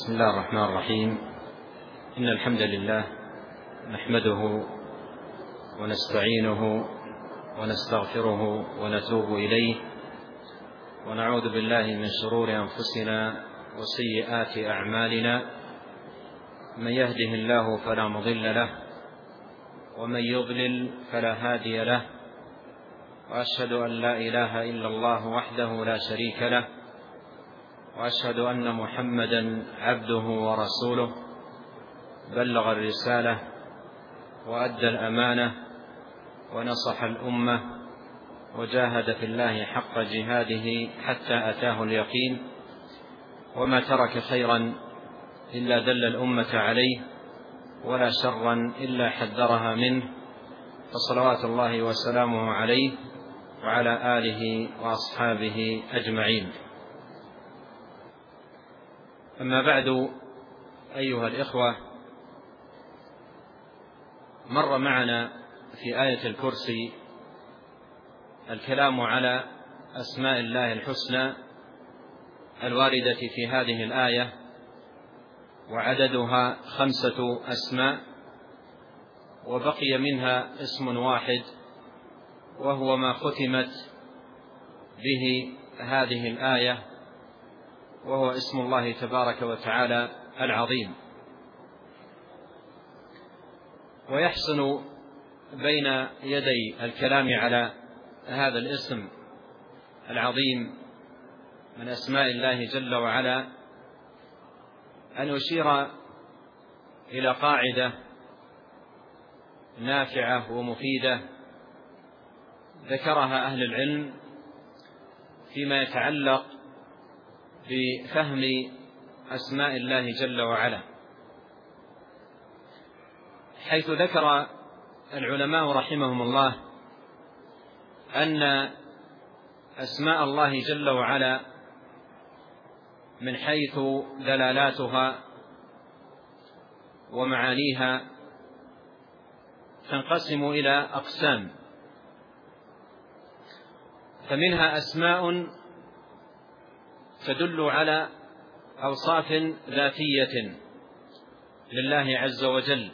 بسم الله الرحمن الرحيم. إن الحمد لله نحمده ونستعينه ونستغفره ونتوب إليه، ونعوذ بالله من شرور أنفسنا وسيئات أعمالنا. من يهده الله فلا مضل له، ومن يضلل فلا هادي له، وأشهد أن لا إله إلا الله وحده لا شريك له، وأشهد أن محمدا عبده ورسوله، بلغ الرسالة وأدى الأمانة ونصح الأمة، وجاهد في الله حق جهاده حتى أتاه اليقين، وما ترك خيرا إلا دل الأمة عليه، ولا شرا إلا حذرها منه، فصلوات الله وسلامه عليه وعلى آله وأصحابه أجمعين. أما بعد، أيها الإخوة، مر معنا في آية الكرسي الكلام على أسماء الله الحسنى الواردة في هذه الآية، وعددها 5 أسماء، وبقي منها اسم واحد، وهو ما ختمت به هذه الآية، وهو اسم الله تبارك وتعالى العظيم. ويحسن بين يدي الكلام على هذا الاسم العظيم من أسماء الله جل وعلا أن أشير إلى قاعدة نافعة ومفيدة ذكرها أهل العلم فيما يتعلق بفهم أسماء الله جل وعلا، حيث ذكر العلماء رحمهم الله أن أسماء الله جل وعلا من حيث دلالاتها ومعانيها تنقسم إلى أقسام، فمنها أسماء تدل على أوصاف ذاتية لله عز وجل،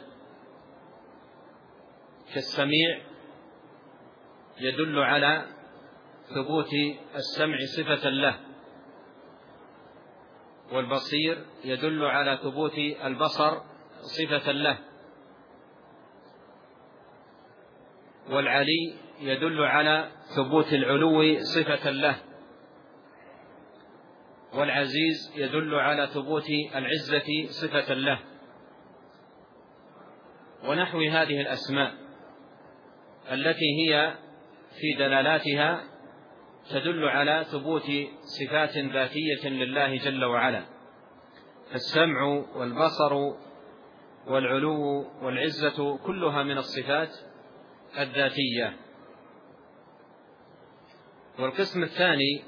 كالسميع يدل على ثبوت السمع صفة له، والبصير يدل على ثبوت البصر صفة له، والعلي يدل على ثبوت العلو صفة له، والعزيز يدل على ثبوت العزة صفة له، ونحو هذه الأسماء التي هي في دلالاتها تدل على ثبوت صفات ذاتية لله جل وعلا، فالسمع والبصر والعلو والعزة كلها من الصفات الذاتية. والقسم الثاني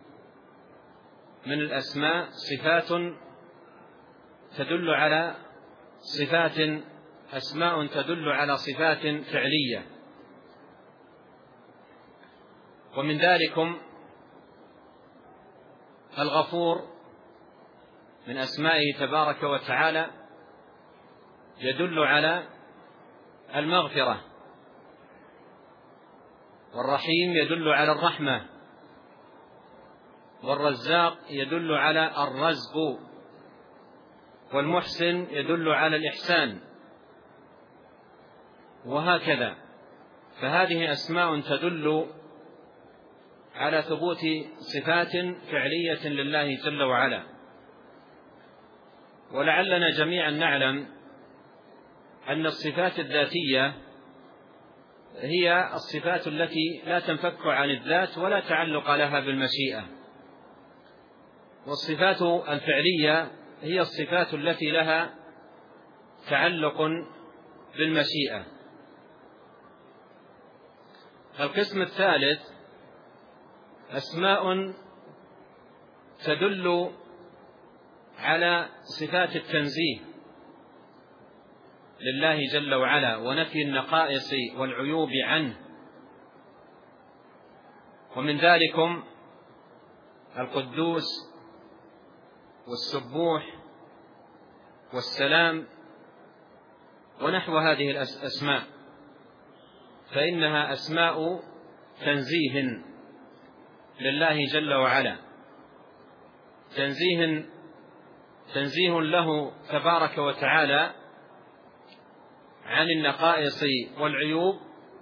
من الأسماء صفات تدل على صفات، أسماء تدل على صفات فعلية، ومن ذلكم الغفور من أسمائه تبارك وتعالى يدل على المغفرة، والرحيم يدل على الرحمة، والرزاق يدل على الرزق، والمحسن يدل على الإحسان، وهكذا. فهذه أسماء تدل على ثبوت صفات فعلية لله جل وعلا. ولعلنا جميعا نعلم أن الصفات الذاتية هي الصفات التي لا تنفك عن الذات ولا تعلق لها بالمشيئة، والصفات الفعلية هي الصفات التي لها تعلق بالمشيئة. القسم الثالث أسماء تدل على صفات التنزيه لله جل وعلا ونفي النقائص والعيوب عنه، ومن ذلكم القدوس والسبوح والسلام ونحو هذه الأسماء، فإنها أسماء تنزيه لله جل وعلا، تنزيه له تبارك وتعالى عن النقائص والعيوب،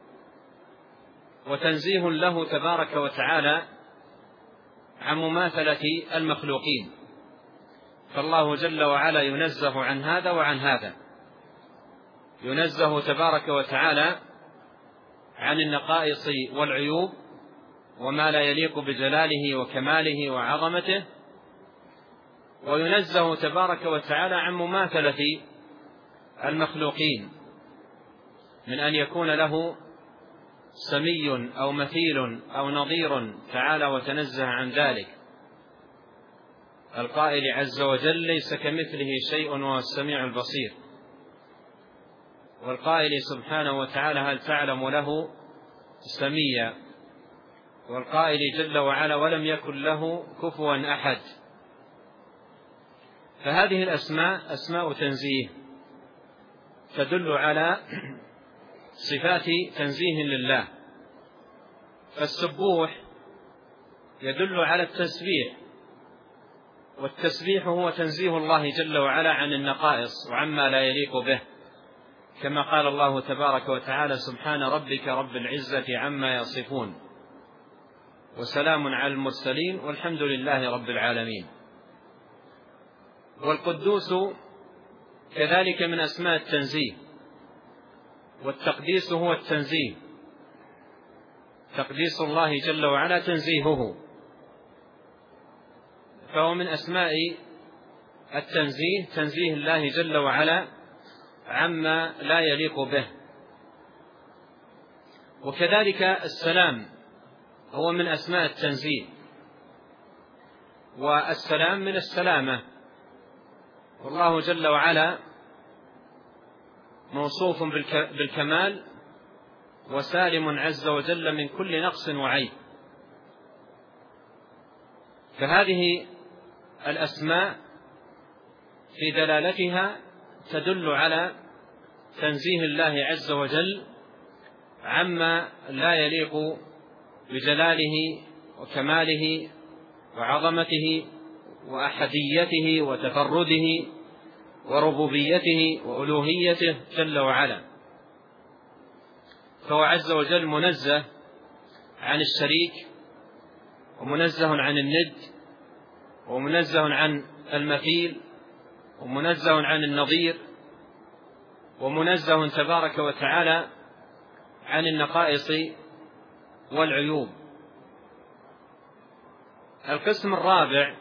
وتنزيه له تبارك وتعالى عن مماثلة المخلوقين، فالله جل وعلا ينزه عن هذا وعن هذا، ينزه تبارك وتعالى عن النقائص والعيوب وما لا يليق بجلاله وكماله وعظمته، وينزه تبارك وتعالى عن مماثلة المخلوقين من أن يكون له سمي أو مثيل أو نظير، تعالى وتنزه عن ذلك، القائل عز وجل: ليس كمثله شيء وهو السميع البصير، والقائل سبحانه وتعالى: هل تعلم له سميا، والقائل جل وعلا: ولم يكن له كفوا أحد. فهذه الأسماء أسماء تنزيه تدل على صفات تنزيه لله، فالسبوح يدل على التسبيح، والتسبيح هو تنزيه الله جل وعلا عن النقائص وعما لا يليق به، كما قال الله تبارك وتعالى: سبحان ربك رب العزة عما يصفون وسلام على المرسلين والحمد لله رب العالمين. والقدوس كذلك من أسماء التنزيه، والتقديس هو التنزيه، تقديس الله جل وعلا تنزيهه، فهو من أسماء التنزيه، تنزيه الله جل وعلا عما لا يليق به. وكذلك السلام هو من أسماء التنزيه، والسلام من السلامة، والله جل وعلا موصوف بالكمال وسالم عز وجل من كل نقص وعيب. فهذه الأسماء في دلالتها تدل على تنزيه الله عز وجل عما لا يليق بجلاله وكماله وعظمته وأحديته وتفرده وربوبيته وألوهيته جل وعلا، فهو عز وجل منزه عن الشريك، ومنزه عن الند، ومنزه عن المثيل، ومنزه عن النظير، ومنزه تبارك وتعالى عن النقائص والعيوب. القسم الرابع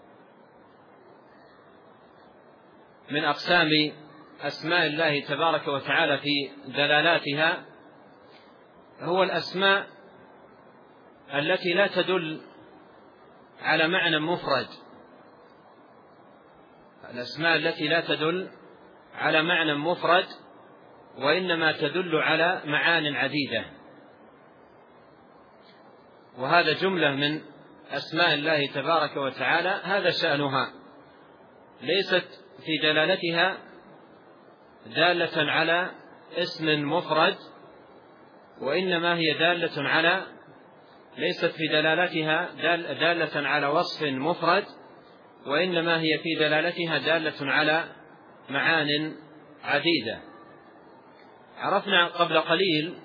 من أقسام أسماء الله تبارك وتعالى في دلالاتها هو الأسماء التي لا تدل على معنى مفرد، الأسماء التي لا تدل على معنى مفرد وإنما تدل على معان عديدة، وهذا جملة من أسماء الله تبارك وتعالى هذا شأنها، ليست في دلالتها دالة على اسم مفرد، وإنما هي دالة على ليست في دلالتها دالة على وصف مفرد، وإنما هي في دلالتها دالة على معان عديدة. عرفنا قبل قليل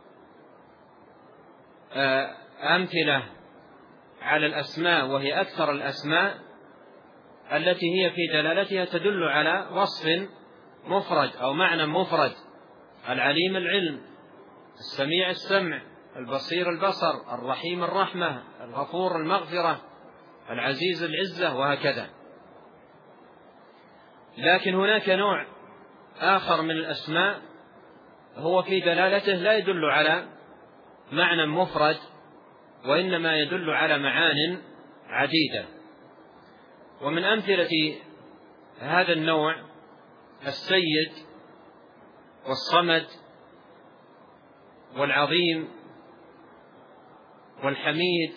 أمثلة على الأسماء، وهي أكثر الأسماء التي هي في دلالتها تدل على وصف مفرد أو معنى مفرد: العليم العلم، السميع السمع، البصير البصر، الرحيم الرحمة، الغفور المغفرة، العزيز العزة، وهكذا. لكن هناك نوع آخر من الأسماء هو في دلالته لا يدل على معنى مفرد، وإنما يدل على معان عديدة. ومن أمثلة هذا النوع السيد والصمد والعظيم والحميد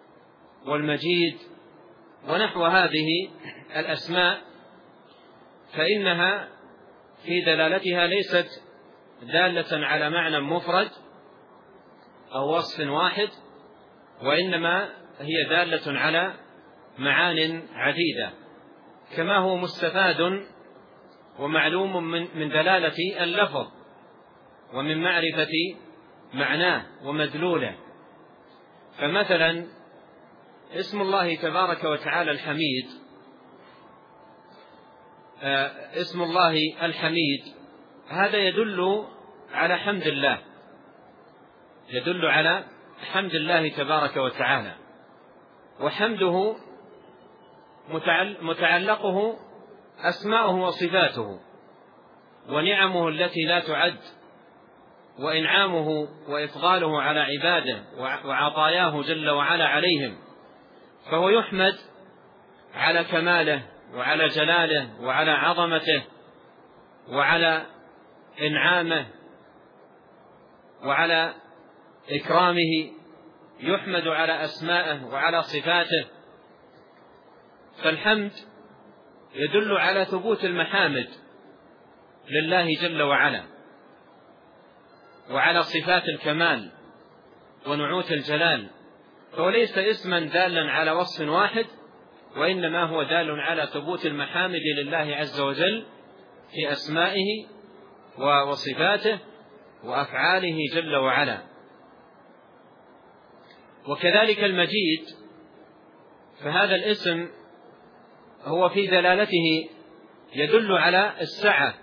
والمجيد ونحو هذه الأسماء، فإنها في دلالتها ليست دالة على معنى مفرد أو وصف واحد، وإنما هي دالة على معان عديدة، كما هو مستفاد ومعلوم من دلالة اللفظ ومن معرفة معناه ومدلوله. فمثلا اسم الله تبارك وتعالى الحميد، اسم الله الحميد هذا يدل على حمد الله، يدل على حمد الله تبارك وتعالى، وحمده متعلقه أسماؤه وصفاته ونعمه التي لا تعد، وإنعامه وإفضاله على عباده وعطاياه جل وعلا عليهم، فهو يحمد على كماله وعلى جلاله وعلى عظمته وعلى إنعامه وعلى إكرامه، يحمد على أسمائه وعلى صفاته. فالحمد يدل على ثبوت المحامد لله جل وعلا وعلى صفات الكمال ونعوت الجلال، فهو ليس اسما دالا على وصف واحد، وإنما هو دال على ثبوت المحامد لله عز وجل في أسمائه وصفاته وأفعاله جل وعلا. وكذلك المجيد، فهذا الاسم هو في دلالته يدل على السعة،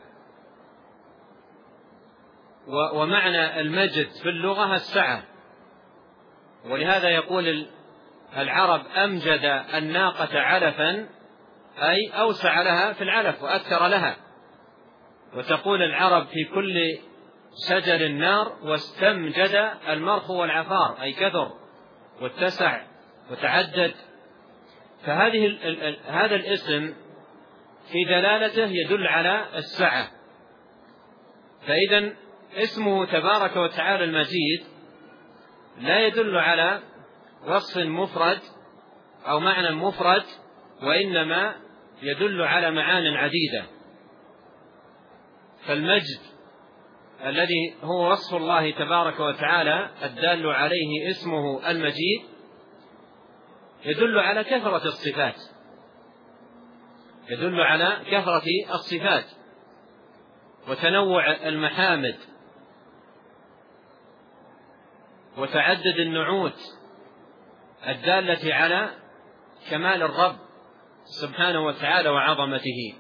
ومعنى المجد في اللغة السعة، ولهذا يقول العرب أمجد الناقة علفا، أي أوسع لها في العلف وأكثر لها. وتقول العرب في كل شجر نار، واستمجد المرخ والعفار، أي كثر واتسع وتعدد. هذا الاسم في دلالته يدل على السعة. فإذا اسمه تبارك وتعالى المجيد لا يدل على وصف مفرد أو معنى مفرد، وإنما يدل على معان عديدة. فالمجد الذي هو وصف الله تبارك وتعالى الدال عليه اسمه المجيد يدل على كثرة الصفات، يدل على كثرة الصفات وتنوع المحامد وتعدد النعوت الدالة على كمال الرب سبحانه وتعالى وعظمته.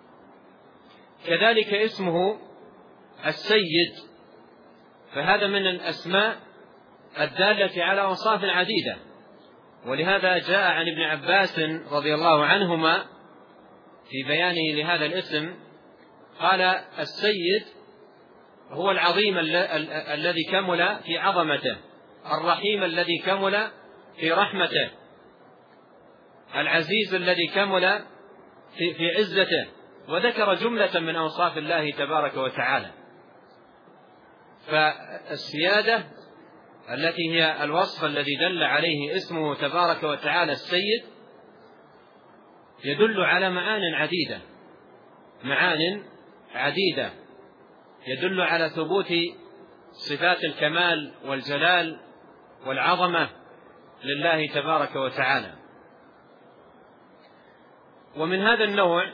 كذلك اسمه السيد، فهذا من الأسماء الدالة على أوصاف عديدة، ولهذا جاء عن ابن عباس رضي الله عنهما في بيانه لهذا الاسم قال: السيد هو العظيم الذي كمل في عظمته، الرحيم الذي كمل في رحمته، العزيز الذي كمل في عزته، وذكر جملة من أوصاف الله تبارك وتعالى. فالسيادة التي هي الوصف الذي دل عليه اسمه تبارك وتعالى السيد يدل على معان عديدة يدل على ثبوت صفات الكمال والجلال والعظمة لله تبارك وتعالى. ومن هذا النوع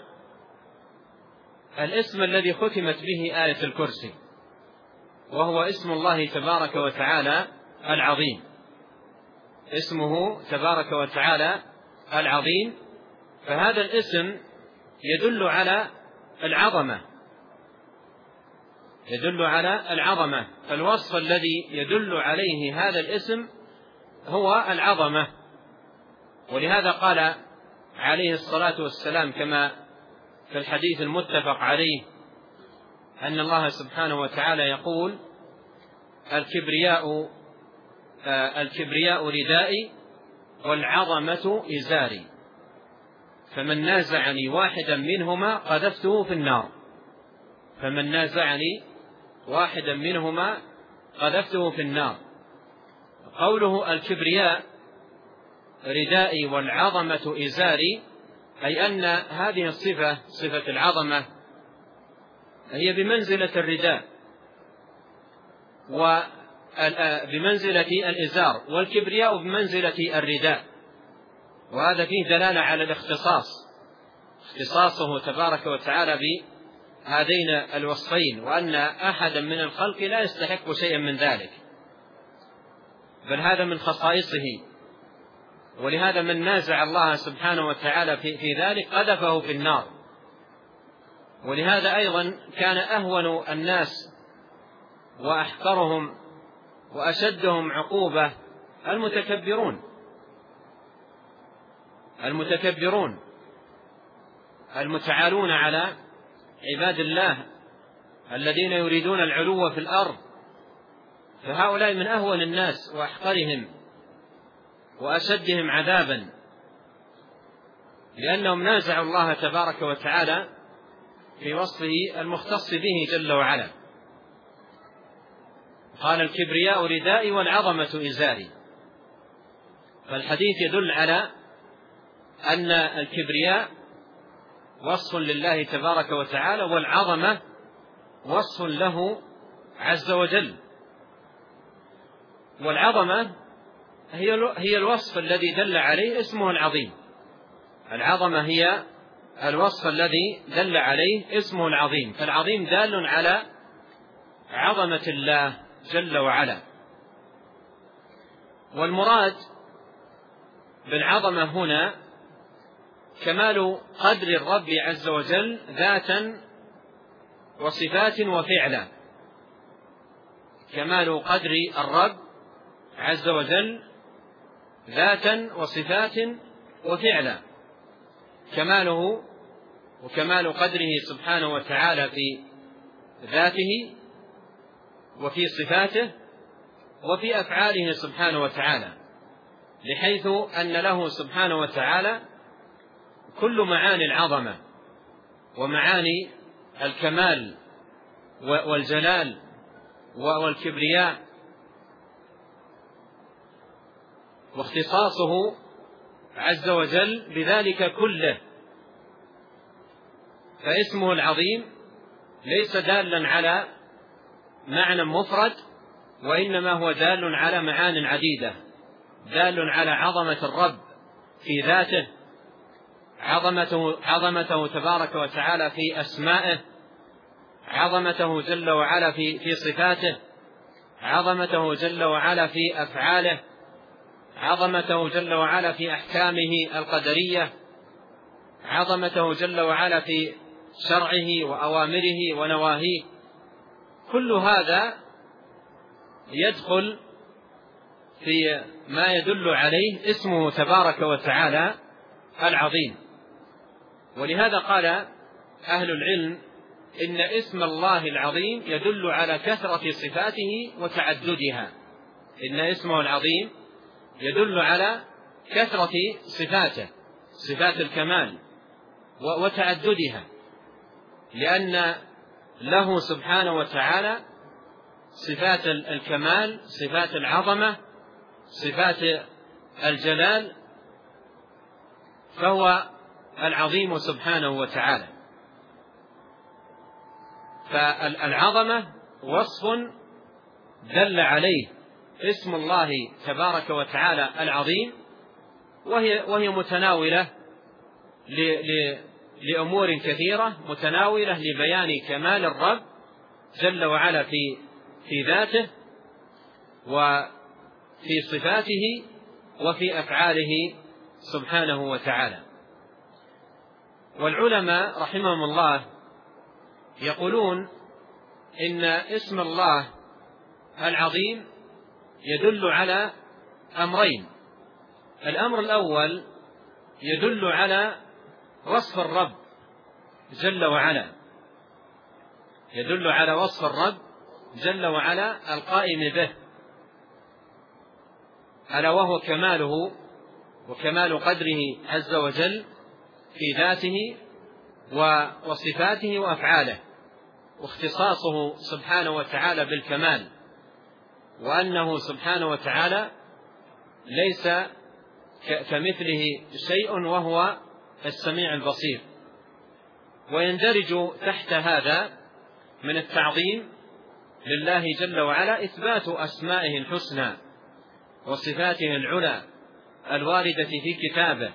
الاسم الذي ختمت به آية الكرسي، وهو اسم الله تبارك وتعالى العظيم. اسمه تبارك وتعالى العظيم، فهذا الاسم يدل على العظمة، فالوصف الذي يدل عليه هذا الاسم هو العظمة. ولهذا قال عليه الصلاة والسلام كما في الحديث المتفق عليه أن الله سبحانه وتعالى يقول: الكبرياء ردائي والعظمة إزاري، فمن نازعني واحدا منهما قذفته في النار. فمن نازعني واحدا منهما قذفته في النار. قوله الكبرياء ردائي والعظمة إزاري، أي أن هذه الصفة، صفة العظمة، هي بمنزلة الرداء وبمنزلة الإزار، والكبرياء بمنزلة الرداء. وهذا فيه دلالة على الاختصاص، اختصاصه تبارك وتعالى بهذين الوصفين، وأن أحدا من الخلق لا يستحق شيئا من ذلك، بل هذا من خصائصه. ولهذا من نازع الله سبحانه وتعالى في ذلك قذفه في النار. ولهذا أيضا كان أهون الناس وأحقرهم وأشدهم عقوبة المتكبرون المتعالون على عباد الله الذين يريدون العلو في الأرض، فهؤلاء من أهون الناس وأحقرهم وأشدهم عذابا، لأنهم نازعوا الله تبارك وتعالى في وصفه المختص به جل وعلا. قال: الكبرياء ردائي والعظمة إزاري. فالحديث يدل على أن الكبرياء وصف لله تبارك وتعالى، والعظمة وصف له عز وجل. والعظمة هي الوصف الذي دل عليه اسمه العظيم. العظمة هي الوصف الذي دل عليه اسمه العظيم، فالعظيم دال على عظمة الله جل وعلا. والمراد بالعظمة هنا كمال قدر الرب عز وجل ذاتا وصفات وفعلا. كمال قدر الرب عز وجل ذاتا وصفات وفعلا. كماله وكمال قدره سبحانه وتعالى في ذاته وفي صفاته وفي أفعاله سبحانه وتعالى، بحيث أن له سبحانه وتعالى كل معاني العظمة ومعاني الكمال والجلال والكبرياء، واختصاصه عز وجل بذلك كله. فاسمه العظيم ليس دالا على معنى مفرد، وإنما هو دال على معان عديدة، دال على عظمة الرب في ذاته، عظمته تبارك وتعالى في أسمائه، عظمته جل وعلا في صفاته، عظمته جل وعلا في أفعاله، عظمته جل وعلا في أحكامه القدرية، عظمته جل وعلا في شرعه وأوامره ونواهيه. كل هذا يدخل في ما يدل عليه اسمه تبارك وتعالى العظيم. ولهذا قال أهل العلم إن اسم الله العظيم يدل على كثرة صفاته وتعددها. إن اسمه العظيم يدل على كثرة صفاته، صفات الكمال وتعددها، لأن له سبحانه وتعالى صفات الكمال، صفات العظمة، صفات الجلال، فهو العظيم سبحانه وتعالى. فالعظمة وصف دل عليه اسم الله تبارك وتعالى العظيم، وهي متناولة لأمور كثيرة، متناولة لبيان كمال الرب جل وعلا في ذاته وفي صفاته وفي أفعاله سبحانه وتعالى. والعلماء رحمهم الله يقولون إن اسم الله العظيم يدل على أمرين. الأمر الأول يدل على وصف الرب جل وعلا، يدل على وصف الرب جل وعلا القائم به، ألا وهو كماله وكمال قدره عز وجل في ذاته وصفاته وأفعاله، واختصاصه سبحانه وتعالى بالكمال، وأنه سبحانه وتعالى ليس كمثله شيء وهو السميع البصير. ويندرج تحت هذا من التعظيم لله جل وعلا إثبات أسمائه الحسنى وصفاته العلى الواردة في كتابه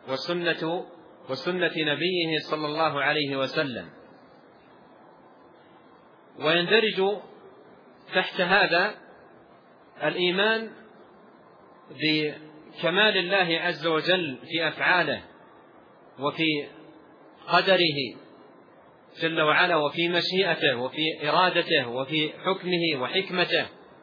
وسنة نبيه صلى الله عليه وسلم. ويندرج تحت هذا الإيمان بكمال الله عز وجل في أفعاله وفي قدره جل وعلا وفي مشيئته وفي إرادته وفي حكمه وحكمته.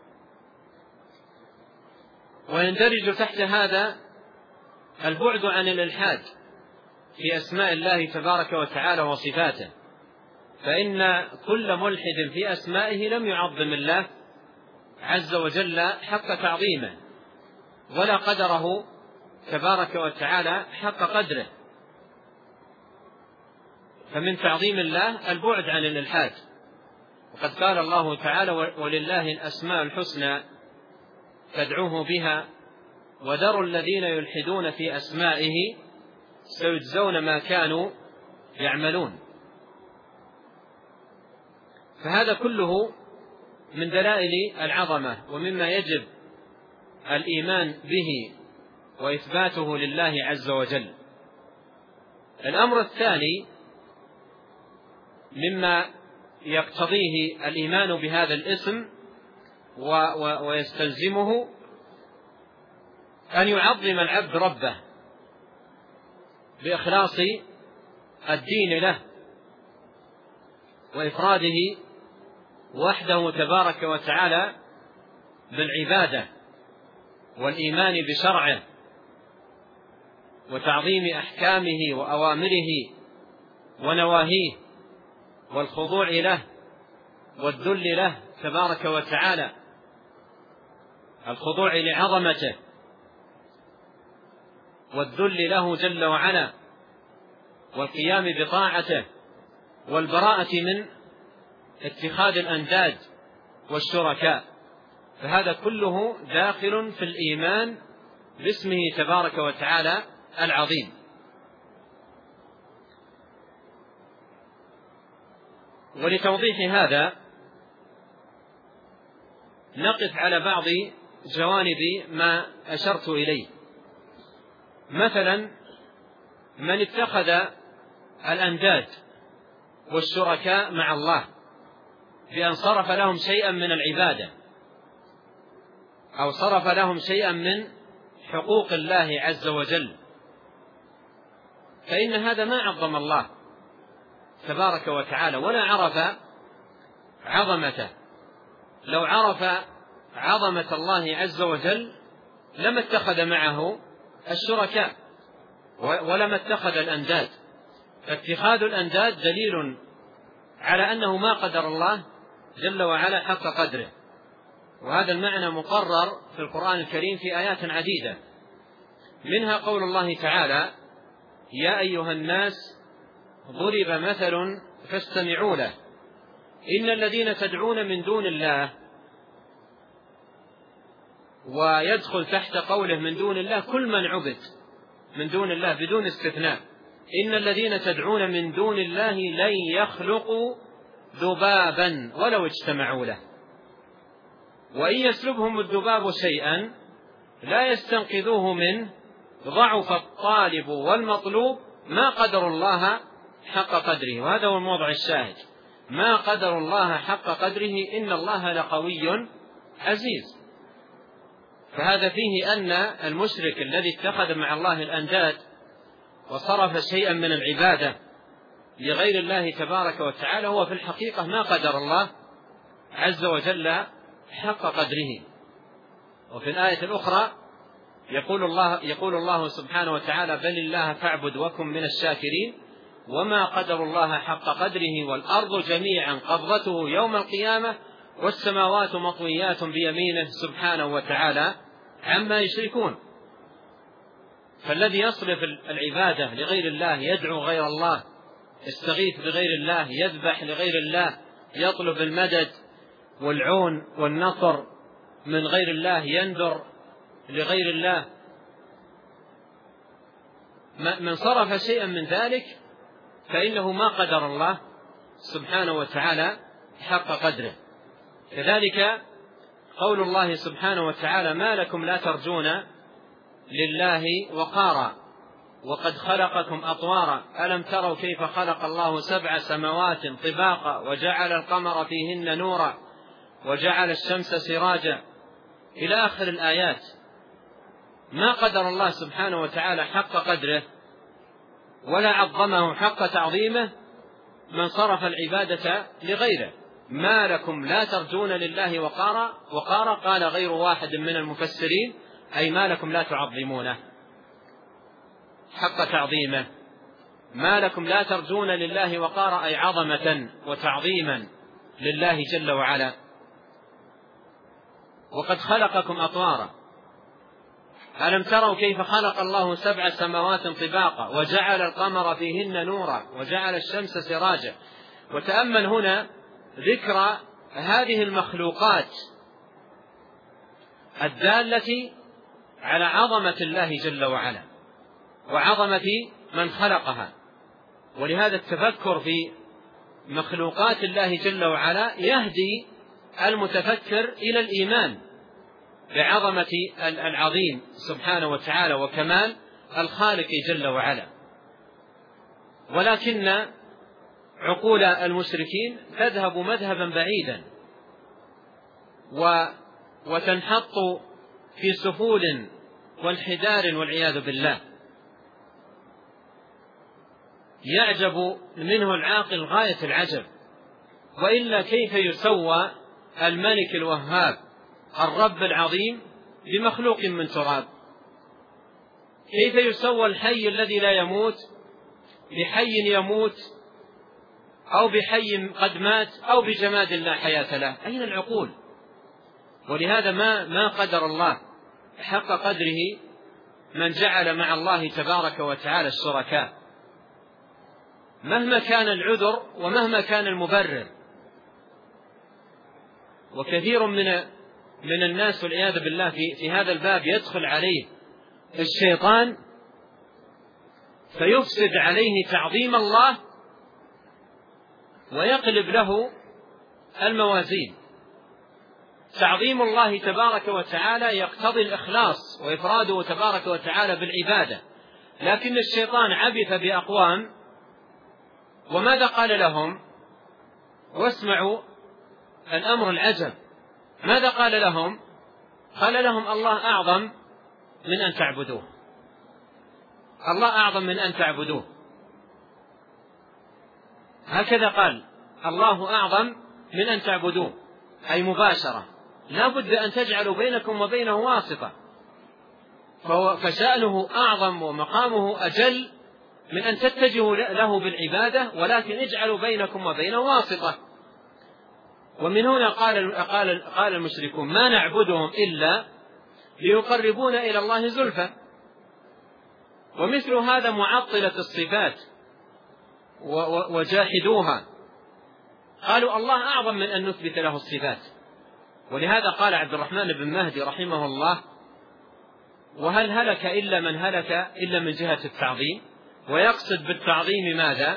ويندرج تحت هذا البعد عن الإلحاد في أسماء الله تبارك وتعالى وصفاته، فإن كل ملحد في أسمائه لم يعظم الله عز وجل حق تعظيمه ولا قدره تبارك وتعالى حق قدره. فمن تعظيم الله البعد عن الإلحاد، وقد قال الله تعالى: ولله الأسماء الحسنى فادعوه بها وذروا الذين يلحدون في أسمائه سيجزون ما كانوا يعملون. فهذا كله من دلائل العظمة ومما يجب الإيمان به وإثباته لله عز وجل. الأمر الثاني مما يقتضيه الإيمان بهذا الاسم ويستلزمه أن يعظم العبد ربه بإخلاص الدين له وإفراده وحده تبارك وتعالى بالعبادة والإيمان بشرعه وتعظيم أحكامه وأوامره ونواهيه والخضوع له والذل له تبارك وتعالى، الخضوع لعظمته والذل له جل وعلا والقيام بطاعته والبراءة من اتخاذ الأنداد والشركاء. فهذا كله داخل في الإيمان باسمه تبارك وتعالى العظيم. ولتوضيح هذا نقف على بعض جوانب ما أشرت إليه. مثلا من اتخذ الأنداد والشركاء مع الله بأن صرف لهم شيئا من العبادة أو صرف لهم شيئا من حقوق الله عز وجل، فإن هذا ما عظم الله تبارك وتعالى ولا عرف عظمته. لو عرف عظمة الله عز وجل لما اتخذ معه الشركاء ولما اتخذ الأنداد. فاتخاذ الأنداد دليل على أنه ما قدر الله جل وعلا حق قدره، وهذا المعنى مقرر في القرآن الكريم في آيات عديدة، منها قول الله تعالى: يا أيها الناس ضرب مثل فاستمعوا له إن الذين تدعون من دون الله، ويدخل تحت قوله من دون الله كل من عبد من دون الله بدون استثناء. إن الذين تدعون من دون الله لن يخلقوا ذبابا ولو اجتمعوا له وإن يسلبهم الذباب شيئا لا يستنقذوه منه ضعف الطالب والمطلوب ما قدر الله حق قدره. وهذا هو الموضع الشاهد: ما قدر الله حق قدره إن الله لقوي عزيز. فهذا فيه أن المشرك الذي اتخذ مع الله الأنداد وصرف شيئا من العبادة لغير الله تبارك وتعالى هو في الحقيقة ما قدر الله عز وجل حق قدره. وفي الآية الأخرى يقول الله سبحانه وتعالى: بل الله فاعبد وكن من الشاكرين وما قدر الله حق قدره والأرض جميعا قبضته يوم القيامة والسماوات مطويات بيمينه سبحانه وتعالى عما يشركون. فالذي يصرف العبادة لغير الله، يدعو غير الله، يستغيث بغير الله، يذبح لغير الله، يطلب المدد والعون والنصر من غير الله، ينذر لغير الله، من صرف شيئا من ذلك فإنه ما قدر الله سبحانه وتعالى حق قدره. كذلك قول الله سبحانه وتعالى: ما لكم لا ترجون لله وقارا وقد خلقكم أطوارا ألم تروا كيف خلق الله 7 سماوات طباقا وجعل القمر فيهن نورا وجعل الشمس سراجا إلى آخر الآيات. ما قدر الله سبحانه وتعالى حق قدره ولا عظمه حق تعظيمه من صرف العبادة لغيره. ما لكم لا ترجون لله وقارا قال غير واحد من المفسرين أي ما لكم لا تعظمونه حق تعظيمه. ما لكم لا ترجون لله وقارا أي عظمة وتعظيما لله جل وعلا. وقد خلقكم أطوارا ألم تروا كيف خلق الله 7 سماوات طباقا وجعل القمر فيهن نورا وجعل الشمس سراجا. وتأمل هنا ذكر هذه المخلوقات الدالة على عظمة الله جل وعلا وعظمة من خلقها. ولهذا التفكر في مخلوقات الله جل وعلا يهدي المتفكر إلى الإيمان بعظمة العظيم سبحانه وتعالى وكمال الخالق جل وعلا. ولكن عقول المشركين تذهب مذهبا بعيدا وتنحط في سفول وانحدار والعياذ بالله. يعجب منه العاقل غاية العجب. وإلا كيف يسوى الملك الوهاب الرب العظيم بمخلوق من تراب؟ كيف يسوى الحي الذي لا يموت بحي يموت أو بحي قد مات أو بجماد لا حياة له؟ أين العقول؟ ولهذا ما قدر الله حق قدره من جعل مع الله تبارك وتعالى الشركاء مهما كان العذر ومهما كان المبرر. وكثير من الناس والعياذ بالله في هذا الباب يدخل عليه الشيطان فيفسد عليه تعظيم الله ويقلب له الموازين. تعظيم الله تبارك وتعالى يقتضي الإخلاص وإفراده تبارك وتعالى بالعبادة، لكن الشيطان عبث بأقوام وماذا قال لهم؟ واسمعوا الأمر العجب، ماذا قال لهم؟ قال لهم الله أعظم من أن تعبدوه، الله أعظم من أن تعبدوه. هكذا قال الله أعظم من أن تعبدوه، أي مباشرة لا بد أن تجعلوا بينكم وبينه واسطة، فشأنه أعظم ومقامه أجل من أن تتجهوا له بالعبادة، ولكن اجعلوا بينكم وبينه واسطة. ومن هنا قال المشركون ما نعبدهم إلا ليقربونا إلى الله زلفى. ومثل هذا معطلة الصفات وجاحدوها قالوا الله أعظم من أن نثبت له الصفات. ولهذا قال عبد الرحمن بن مهدي رحمه الله وهل هلك إلا من هلك إلا من جهة التعظيم. ويقصد بالتعظيم ماذا؟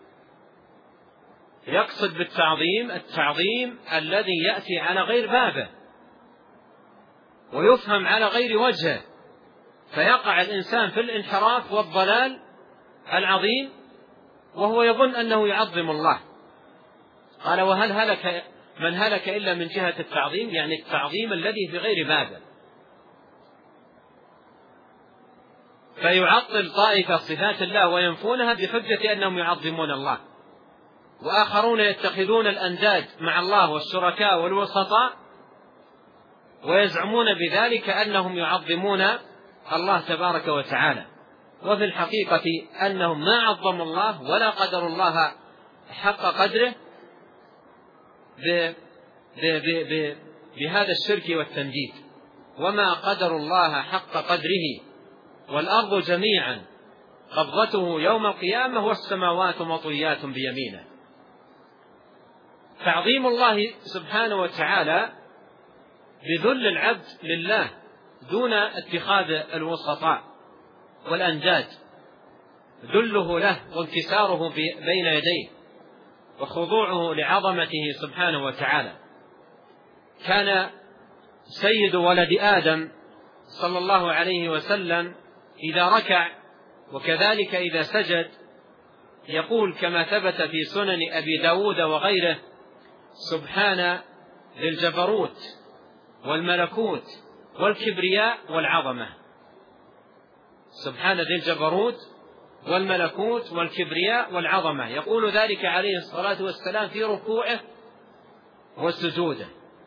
يقصد بالتعظيم التعظيم الذي يأتي على غير بابه ويفهم على غير وجهه، فيقع الإنسان في الانحراف والضلال العظيم وهو يظن أنه يعظم الله. قال وهل هلك من هلك إلا من جهة التعظيم، يعني التعظيم الذي في غير بابه. فيعطل طائفة صفات الله وينفونها بحجة أنهم يعظمون الله، وآخرون يتخذون الأنداد مع الله والشركاء والوسطاء ويزعمون بذلك أنهم يعظمون الله تبارك وتعالى، وفي الحقيقة أنهم ما عظموا الله ولا قدروا الله حق قدره بهذا الشرك والتنديد. وما قدروا الله حق قدره والأرض جميعا قبضته يوم القيامة والسماوات مطويات بيمينه. تعظيم الله سبحانه وتعالى بذل العبد لله دون اتخاذ الوسطاء والأنداد ذله له وانكساره بين يديه وخضوعه لعظمته سبحانه وتعالى. كان سيد ولد آدم صلى الله عليه وسلم إذا ركع وكذلك إذا سجد يقول كما ثبت في سنن أبي داود وغيره: سبحان ذي الجبروت والملكوت والكبرياء والعظمة. سبحان ذي الجبروت والملكوت والكبرياء والعظمة، يقول ذلك عليه الصلاة والسلام في ركوعه وسجوده.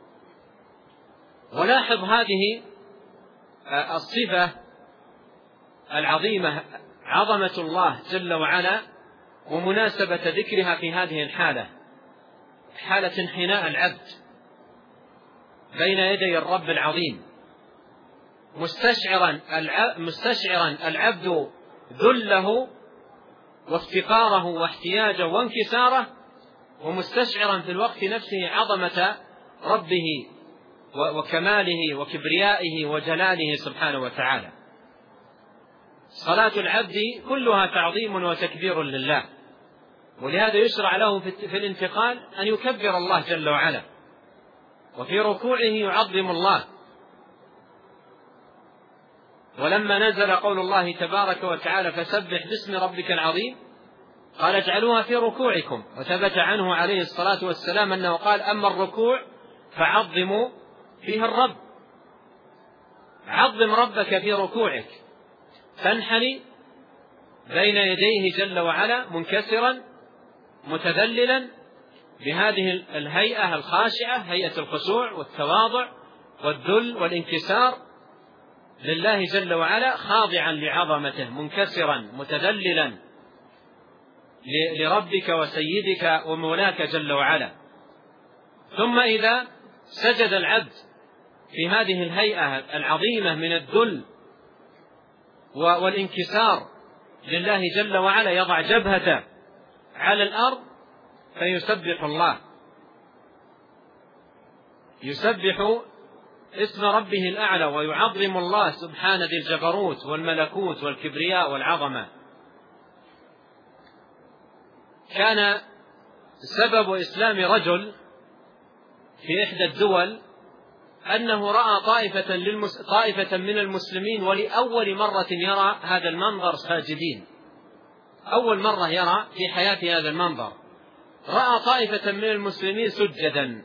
ولاحظ هذه الصفة العظيمة، عظمة الله جل وعلا، ومناسبة ذكرها في هذه الحالة، حالة انحناء العبد بين يدي الرب العظيم، مستشعرا العبد ذله وافتقاره واحتياجه وانكساره، ومستشعرا في الوقت نفسه عظمة ربه وكماله وكبريائه وجلاله سبحانه وتعالى. صلاة العبد كلها تعظيم وتكبير لله، ولهذا يشرع له في الانتقال أن يكبر الله جل وعلا، وفي ركوعه يعظم الله. ولما نزل قول الله تبارك وتعالى: فسبح باسم ربك العظيم، قال: اجعلوها في ركوعكم. وثبت عنه عليه الصلاة والسلام أنه قال: أما الركوع فعظموا فيه الرب. عظم ربك في ركوعك، تنحني بين يديه جل وعلا منكسرا متذللا بهذه الهيئة الخاشعة، هيئة الخشوع والتواضع والذل والانكسار لله جل وعلا، خاضعا لعظمته منكسرا متذللا لربك وسيدك ومولاك جل وعلا. ثم إذا سجد العبد في هذه الهيئة العظيمة من الذل والانكسار لله جل وعلا يضع جبهته على الأرض فيسبح الله، يسبح اسم ربه الأعلى ويعظم الله سبحانه ذي الجبروت والملكوت والكبرياء والعظمة. كان سبب إسلام رجل في إحدى الدول أنه رأى طائفة من المسلمين ولأول مرة يرى هذا المنظر ساجدين، أول مرة يرى في حياته هذا المنظر، رأى طائفة من المسلمين سجدا،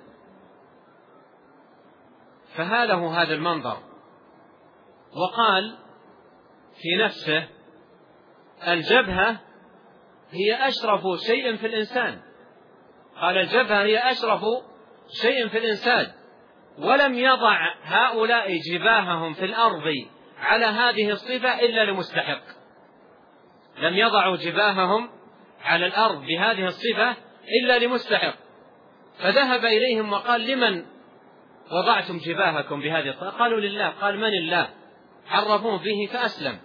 فهاله هذا المنظر وقال في نفسه: الجبهة هي أشرف شيء في الإنسان، قال: الجبهة هي أشرف شيء في الإنسان، ولم يضع هؤلاء جباههم في الأرض على هذه الصفة إلا لمستحق، لم يضعوا جباههم على الأرض بهذه الصفة إلا لمستحق. فذهب إليهم وقال: لمن وضعتم جباهكم بهذه الصفة؟ قالوا: لله. قال: من الله؟ عرفوه به فأسلم.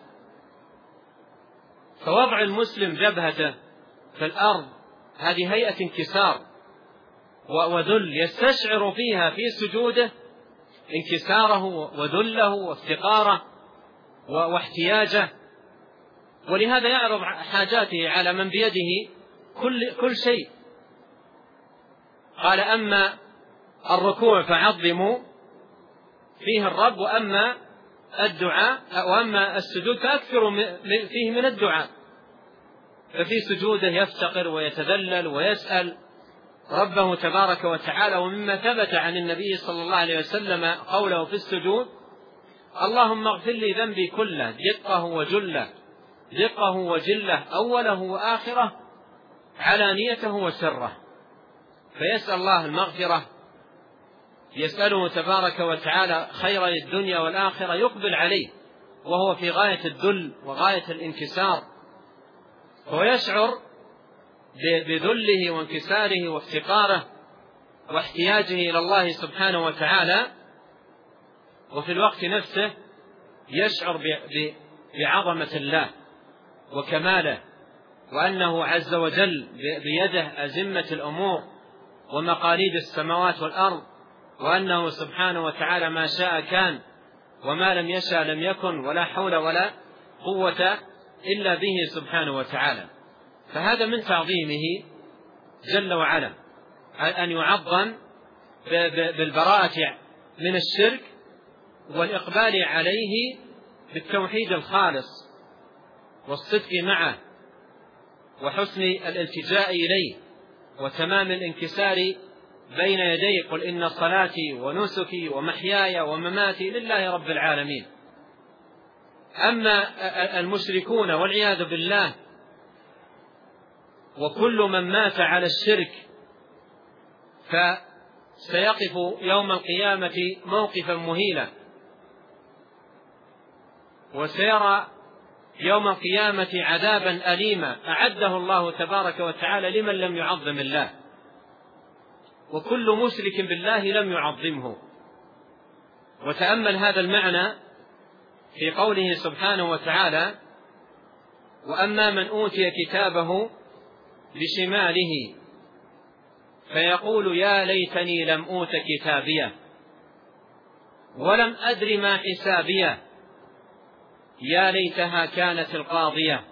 فوضع المسلم جبهته في الأرض هذه هيئة انكسار وذل، يستشعر فيها في سجوده انكساره وذله وافتقاره واحتياجه، ولهذا يعرض حاجاته على من بيده كل شيء. قال: أما الركوع فعظموا فيه الرب، وأما الدعاء وأما السجود فأكثروا فيه من الدعاء. ففي سجوده يفتقر ويتذلل ويسأل ربه تبارك وتعالى. ومما ثبت عن النبي صلى الله عليه وسلم قوله في السجود: اللهم اغفر لي ذنبي كله، دقه وجله، دقه وجله، أوله وآخره، علانيته وسره. فيسأل الله المغفرة، يسأله تبارك وتعالى خير الدنيا والآخرة، يقبل عليه وهو في غاية الذل وغاية الانكسار، ويشعر بذله وانكساره وافتقاره واحتياجه إلى الله سبحانه وتعالى، وفي الوقت نفسه يشعر بعظمة الله وكماله، وأنه عز وجل بيده أزمة الأمور ومقاليد السماوات والأرض، وأنه سبحانه وتعالى ما شاء كان وما لم يشاء لم يكن، ولا حول ولا قوة إلا به سبحانه وتعالى. فهذا من تعظيمه جل وعلا، أن يعظم بالبراءة من الشرك والإقبال عليه بالتوحيد الخالص والصدق معه وحسن الالتجاء إليه وتمام الانكسار بين يديه. قل إن صلاتي ونسكي ومحياي ومماتي لله رب العالمين. أما المشركون والعياذ بالله وكل من مات على الشرك فسيقف يوم القيامة موقفا مهينا، وسيرى يوم القيامة عذابا أليما أعده الله تبارك وتعالى لمن لم يعظم الله، وكل مشرك بالله لم يعظمه. وتأمل هذا المعنى في قوله سبحانه وتعالى: وأما من أوتي كتابه بشماله فيقول يا ليتني لم أوت كتابيه ولم أدر ما حسابيه يا ليتها كانت القاضية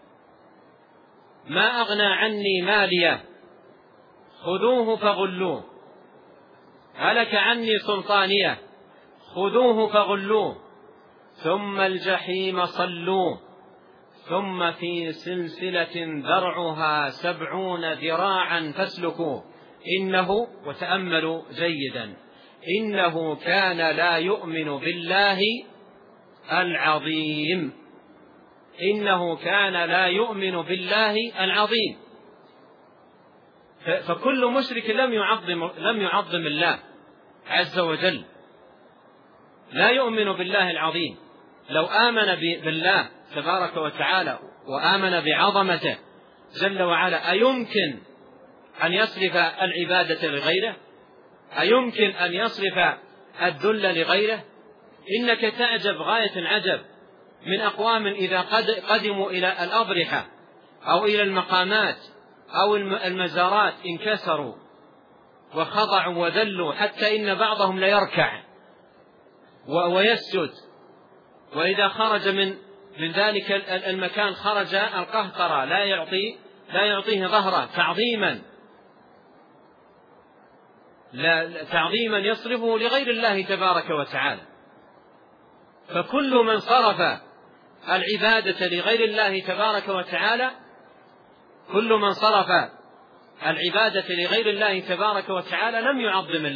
ما أغنى عني ماليه خذوه فغلوه هلك عني سلطانيه خذوه فغلوه ثم الجحيم صلوه ثم في سلسلة ذرعها 70 ذراعا فاسلكوه إنه، وتأملوا جيدا، إنه كان لا يؤمن بالله العظيم. إنه كان لا يؤمن بالله العظيم. فكل مشرك لم يعظم الله عز وجل، لا يؤمن بالله العظيم. لو آمن بالله تبارك وتعالى وآمن بعظمته جل وعلا أيمكن أن يصرف العبادة لغيره؟ أيمكن أن يصرف الذل لغيره؟ إنك تعجب غاية العجب من أقوام إذا قدموا إلى الأضرحة أو إلى المقامات أو المزارات انكسروا وخضعوا وذلوا، حتى إن بعضهم ليركع ويسجد، وإذا خرج من ذلك المكان خرج القهقرة لا يعطيه ظهره تعظيما يصرفه لغير الله تبارك وتعالى. فكل من صرف العبادة لغير الله تبارك وتعالى، كل من صرف العبادة لغير الله تبارك وتعالى لم يعظم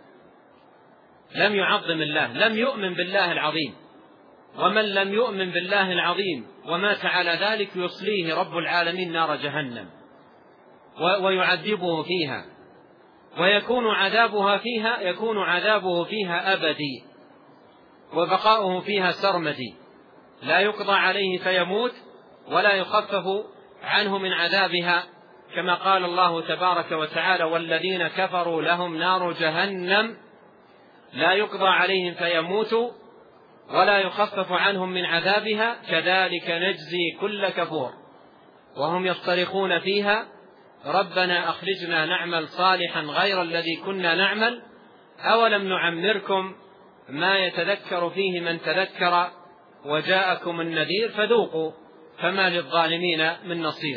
الله، لم يؤمن بالله العظيم. ومن لم يؤمن بالله العظيم ومات على ذلك يصليه رب العالمين نار جهنم ويعذبه فيها، ويكون عذابه فيها أبدي وبقاؤه فيها سرمدي، لا يقضى عليه فيموت ولا يخفف عنه من عذابها، كما قال الله تبارك وتعالى: والذين كفروا لهم نار جهنم لا يقضى عليهم فيموتوا ولا يخفف عنهم من عذابها كذلك نجزي كل كفور وهم يصطرخون فيها ربنا أخرجنا نعمل صالحا غير الذي كنا نعمل أولم نعمركم ما يتذكر فيه من تذكر وجاءكم النذير فذوقوا فما للظالمين من نصير.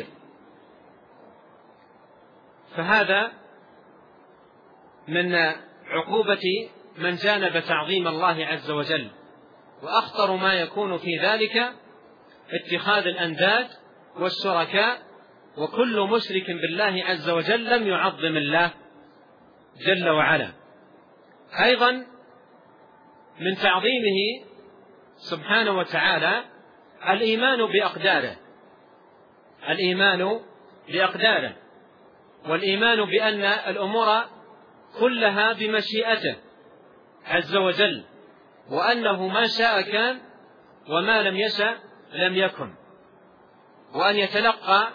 فهذا من عقوبة من جانب تعظيم الله عز وجل، وأخطر ما يكون في ذلك اتخاذ الأنداد والشركاء، وكل مشرك بالله عز وجل لم يعظم الله جل وعلا. أيضا من تعظيمه سبحانه وتعالى الإيمان بأقداره، والإيمان بأن الأمور كلها بمشيئته عز وجل، وأنه ما شاء كان وما لم يشأ لم يكن، وأن يتلقى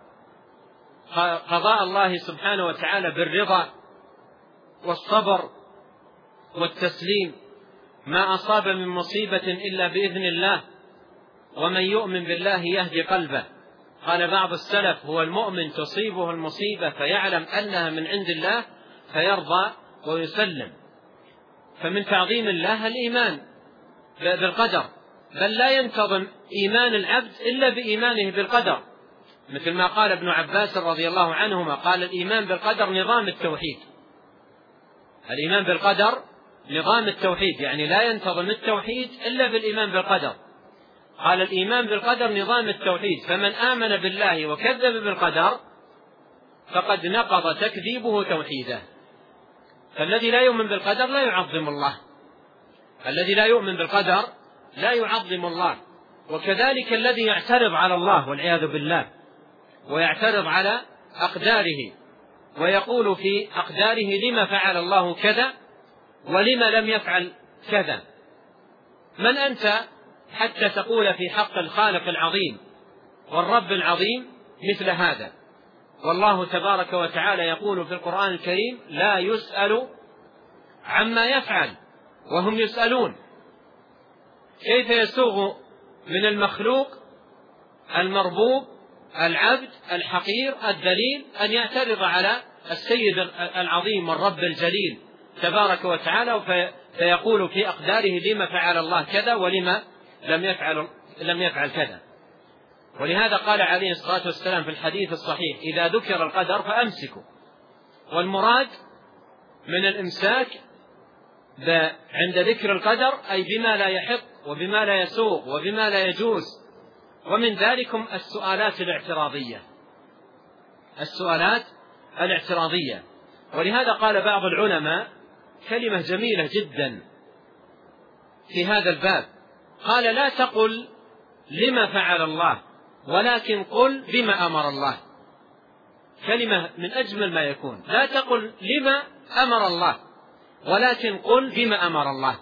قضاء الله سبحانه وتعالى بالرضا والصبر والتسليم، ما أصاب من مصيبة إلا بإذن الله، ومن يؤمن بالله يهدي قلبه. قال بعض السلف: هو المؤمن تصيبه المصيبة فيعلم أنها من عند الله فيرضى ويسلم. فمن تعظيم الله الإيمان بالقدر، بل لا ينتظم إيمان العبد إلا بإيمانه بالقدر، مثل ما قال ابن عباس رضي الله عنهما، قال الإيمان بالقدر نظام التوحيد. الإيمان بالقدر نظام التوحيد، يعني لا ينتظم التوحيد إلا بالإيمان بالقدر. قال الإيمان بالقدر نظام التوحيد، فمن آمن بالله وكذب بالقدر فقد نقض تكذيبه توحيده. فالذي لا يؤمن بالقدر لا يعظم الله، الذي لا يؤمن بالقدر لا يعظم الله. وكذلك الذي يعترض على الله والعياذ بالله، ويعترض على أقداره، ويقول في أقداره لما فعل الله كذا ولما لم يفعل كذا. من أنت حتى تقول في حق الخالق العظيم والرب العظيم مثل هذا؟ والله تبارك وتعالى يقول في القرآن الكريم: لا يسأل عما يفعل وهم يسألون. كيف يسوغ من المخلوق المربوب العبد الحقير الذليل أن يعترض على السيد العظيم والرب الجليل تبارك وتعالى فيقول في أقداره لما فعل الله كذا ولما لم يفعل كذا. ولهذا قال عليه الصلاة والسلام في الحديث الصحيح: إذا ذكر القدر فأمسكوا. والمراد من الإمساك عند ذكر القدر أي بما لا يحق وبما لا يسوغ وبما لا يجوز، ومن ذلكم السؤالات الاعتراضية. ولهذا قال بعض العلماء كلمة جميلة جدا في هذا الباب، قال: لا تقل لما فعل الله، ولكن قل بما أمر الله. كلمة من أجمل ما يكون. لا تقل لما أمر الله، ولكن قل بما أمر الله.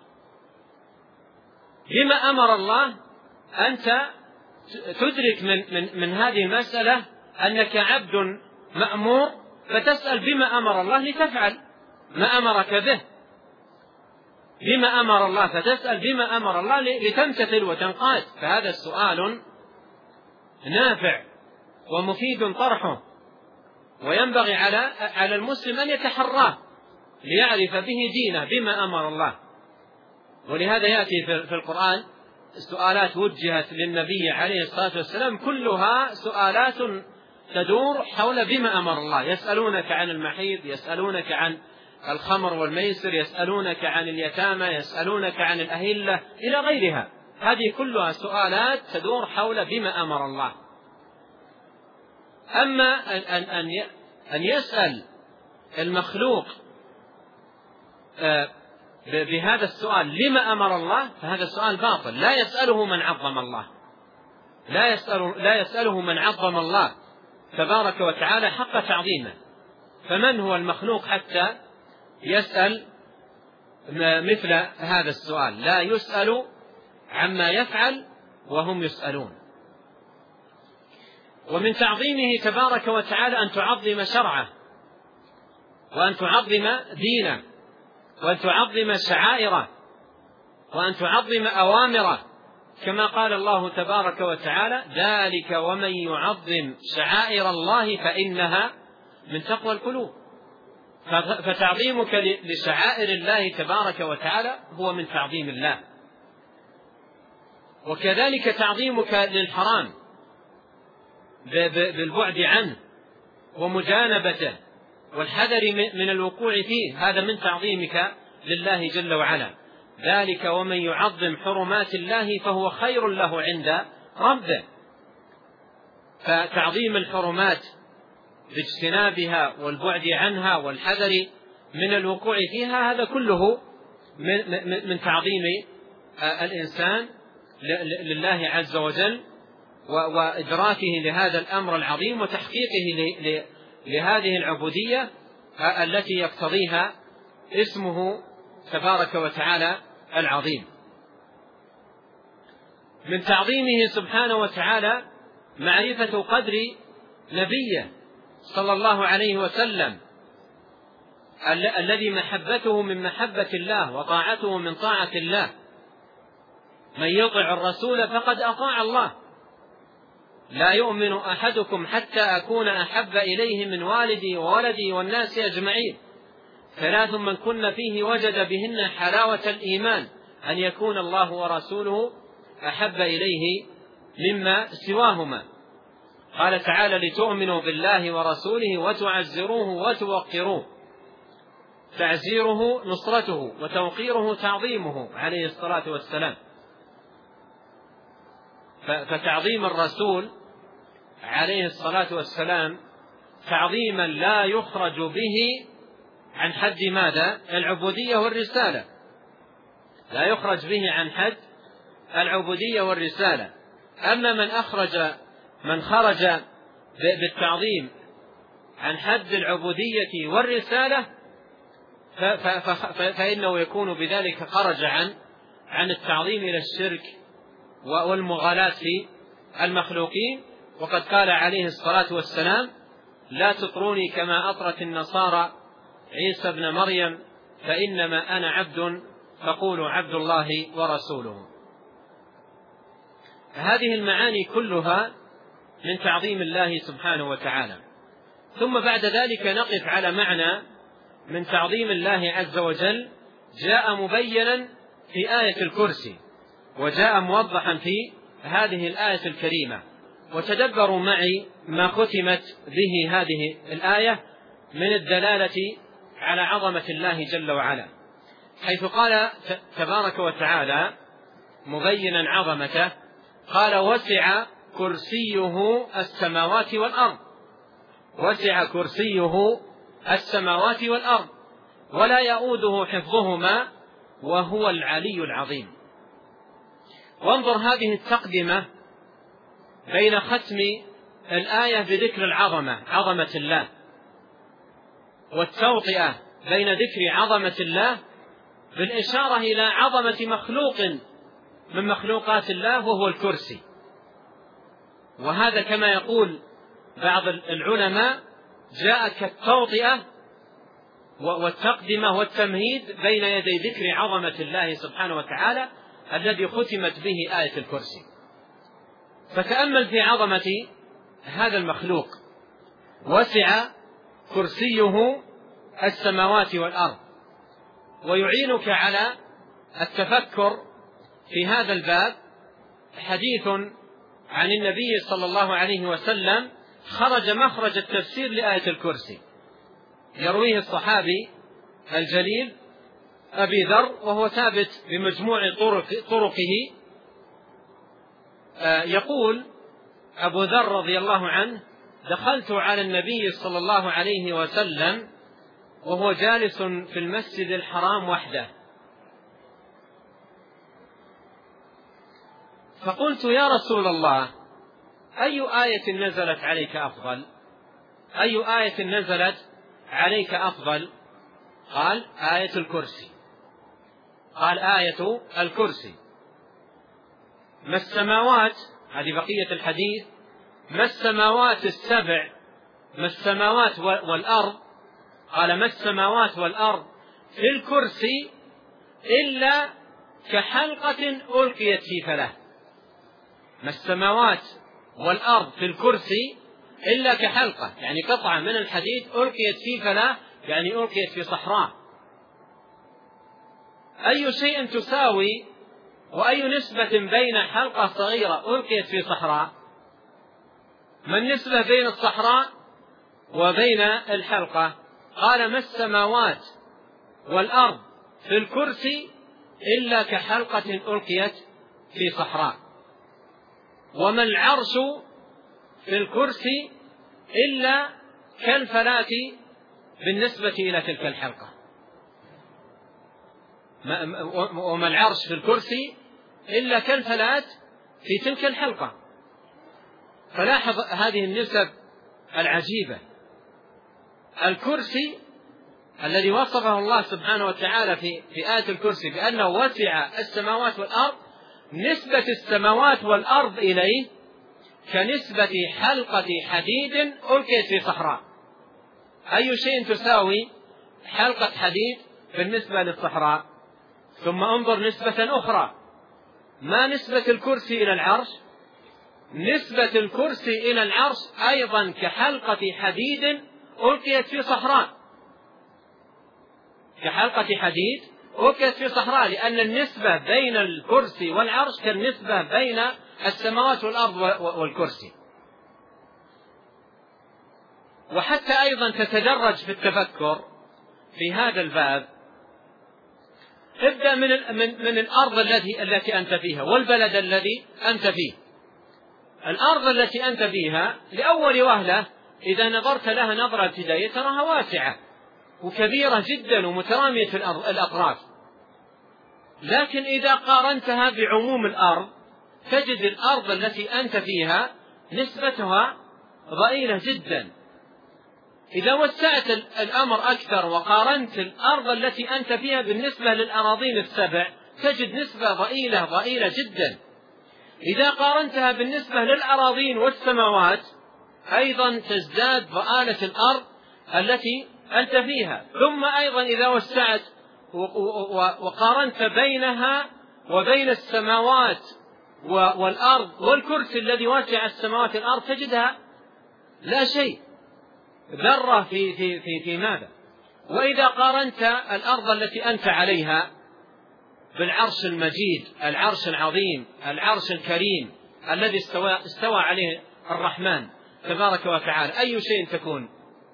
بما أمر الله، أنت تدرك من هذه المسألة أنك عبد مأمور، فتسأل بما أمر الله لتفعل ما أمرك به. بما أمر الله فتسأل بما أمر الله لتمتثل وتنقاد. فهذا السؤال نافع ومفيد طرحه، وينبغي على المسلم أن يتحراه ليعرف به دينه بما أمر الله. ولهذا يأتي في القرآن سؤالات وجهت للنبي عليه الصلاة والسلام، كلها سؤالات تدور حول بما أمر الله. يسألونك عن المحيض، يسألونك عن الخمر والميسر، يسألونك عن اليتامى، يسألونك عن الأهلة، إلى غيرها. هذه كلها سؤالات تدور حول بما أمر الله. أما أن يسأل المخلوق بهذا السؤال لما أمر الله، فهذا السؤال باطل. لا يسأله من عظم الله، لا يسأله من عظم الله تبارك وتعالى حق تعظيمه. فمن هو المخلوق حتى يسأل مثل هذا السؤال؟ لا يسأل عما يفعل وهم يسألون. ومن تعظيمه تبارك وتعالى أن تعظم شرعه، وأن تعظم دينه، وأن تعظم شعائره، وأن تعظم أوامره، كما قال الله تبارك وتعالى: ذلك ومن يعظم شعائر الله فإنها من تقوى القلوب. فتعظيمك لشعائر الله تبارك وتعالى هو من تعظيم الله. وكذلك تعظيمك للحرام بالبعد عنه ومجانبته والحذر من الوقوع فيه، هذا من تعظيمك لله جل وعلا. ذلك ومن يعظم حرمات الله فهو خير له عند ربه. فتعظيم الحرمات باجتنابها والبعد عنها والحذر من الوقوع فيها، هذا كله من تعظيم الإنسان لله عز وجل، وإدراكه لهذا الأمر العظيم وتحقيقه لهذه العبودية التي يقتضيها اسمه تبارك وتعالى العظيم. من تعظيمه سبحانه وتعالى معرفة قدر نبيه صلى الله عليه وسلم، الذي محبته من محبة الله وطاعته من طاعة الله. من يطع الرسول فقد أطاع الله. لا يؤمن أحدكم حتى أكون أحب إليه من والدي وولدي والناس أجمعين. 3 من كن فيه وجد بهن حلاوة الإيمان: أن يكون الله ورسوله أحب إليه مما سواهما. قال تعالى: لتؤمنوا بالله ورسوله وتعزروه وتوقروه. تعزيره نصرته، وتوقيره تعظيمه عليه الصلاة والسلام. فتعظيم الرسول عليه الصلاة والسلام تعظيما لا يخرج به عن حد ماذا؟ العبودية والرسالة. لا يخرج به عن حد العبودية والرسالة. أما من خرج بالتعظيم عن حد العبودية والرسالة فإنه يكون بذلك خرج عن التعظيم إلى الشرك والمغالاة في المخلوقين. وقد قال عليه الصلاة والسلام: لا تطروني كما أطرت النصارى عيسى ابن مريم، فإنما أنا عبد فقولوا عبد الله ورسوله. هذه المعاني كلها من تعظيم الله سبحانه وتعالى. ثم بعد ذلك نقف على معنى من تعظيم الله عز وجل جاء مبينا في آية الكرسي، وجاء موضحا في هذه الآية الكريمة. وتدبروا معي ما ختمت به هذه الآية من الدلالة على عظمة الله جل وعلا، حيث قال تبارك وتعالى مبينا عظمته: قال: وسع كرسيه السماوات والأرض. وسع كرسيه السماوات والأرض ولا يؤوده حفظهما وهو العلي العظيم. وانظر هذه التقدمة بين ختم الآية بذكر عظمة الله، والتوطئة بين ذكر عظمة الله بالإشارة إلى عظمة مخلوق من مخلوقات الله وهو الكرسي. وهذا كما يقول بعض العلماء جاء كالتوطئة والتقدمة والتمهيد بين يدي ذكر عظمة الله سبحانه وتعالى الذي ختمت به آية الكرسي. فتأمل في عظمة هذا المخلوق: وسع كرسيه السماوات والأرض. ويعينك على التفكر في هذا الباب حديث عن النبي صلى الله عليه وسلم خرج مخرج التفسير لآية الكرسي، يرويه الصحابي الجليل أبي ذر، وهو ثابت بمجموع طرقه. يقول أبو ذر رضي الله عنه: دخلت على النبي صلى الله عليه وسلم وهو جالس في المسجد الحرام وحده، فقلت: يا رسول الله، أي آية نزلت عليك أفضل؟ أي آية نزلت عليك أفضل؟ قال: آية الكرسي. قال: آية الكرسي. ما السماوات، هذه بقية الحديث، ما السماوات السبع، ما السماوات والأرض، قال: ما السماوات والأرض في الكرسي إلا كحلقة ألقيت في فلاة. ما السماوات والأرض في الكرسي إلا كحلقة، يعني قطعة من الحديد ألقيت في فلاة، يعني ألقيت في صحراء. أي شيء تساوي وأي نسبة بين حلقة صغيرة ألقيت في صحراء؟ ما النسبة بين الصحراء وبين الحلقة؟ قال: ما السماوات والأرض في الكرسي إلا كحلقة ألقيت في صحراء. وما العرش في الكرسي إلا كالفلاة بالنسبة إلى تلك الحلقة. وما العرش في الكرسي إلا كالفلاة في تلك الحلقة. فلاحظ هذه النسب العجيبة. الكرسي الذي وصفه الله سبحانه وتعالى في آية الكرسي بأنه وسع السماوات والأرض، نسبة السماوات والأرض إليه كنسبة حلقة حديد ألقيت في صحراء. أي شيء تساوي حلقة حديد بالنسبة للصحراء؟ ثم انظر نسبة أخرى: ما نسبة الكرسي إلى العرش؟ نسبة الكرسي إلى العرش أيضا كحلقة حديد ألقيت في صحراء، كحلقة حديد وكلت في صحراء، لأن النسبة بين الكرسي والعرش كالنسبة بين السماوات والأرض والكرسي. وحتى أيضا تتدرج في التفكر في هذا الباب، ابدأ من الأرض التي أنت فيها والبلد الذي أنت فيه. الأرض التي أنت فيها لأول وهلة إذا نظرت لها نظرة ابتدائية تراها واسعة وكبيرة جدا ومترامية الأطراف، لكن إذا قارنتها بعموم الأرض تجد الأرض التي أنت فيها نسبتها ضئيلة جدا. إذا وسعت الأمر أكثر وقارنت الأرض التي أنت فيها بالنسبة للأراضين السبع تجد نسبة ضئيلة جدا. إذا قارنتها بالنسبة للأراضين والسماوات أيضا تزداد ضآلة الأرض التي أنت فيها. ثم أيضا إذا وسعت وقارنت بينها وبين السماوات والأرض والكرسي الذي واسع السماوات والأرض تجدها لا شيء، ذرة في ماذا؟ وإذا قارنت الأرض التي أنت عليها بالعرش المجيد، العرش العظيم، العرش الكريم الذي استوى عليه الرحمن تبارك وتعالى، أي شيء تكون؟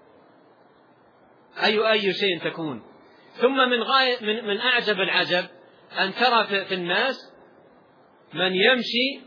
أي شيء تكون؟ ثم من أعجب العجب أن ترى في الناس من يمشي